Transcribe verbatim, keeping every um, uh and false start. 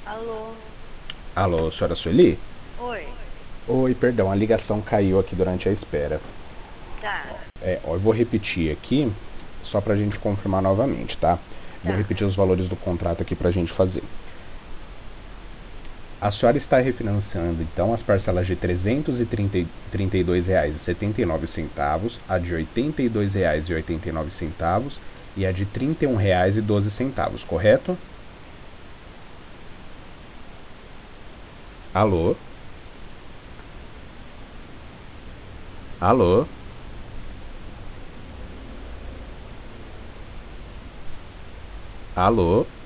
Alô? Alô, senhora Sueli? Oi. Oi, perdão, a ligação caiu aqui durante a espera. Tá, É, ó, eu vou repetir aqui, só pra gente confirmar novamente, tá? Vou tá. repetir os valores do contrato aqui pra gente fazer. A senhora está refinanciando, então, as parcelas de trezentos e trinta e dois reais e setenta e nove centavos, a de oitenta e dois reais e oitenta e nove centavos e a de trinta e um reais e doze centavos, correto? Alô? Alô? Alô?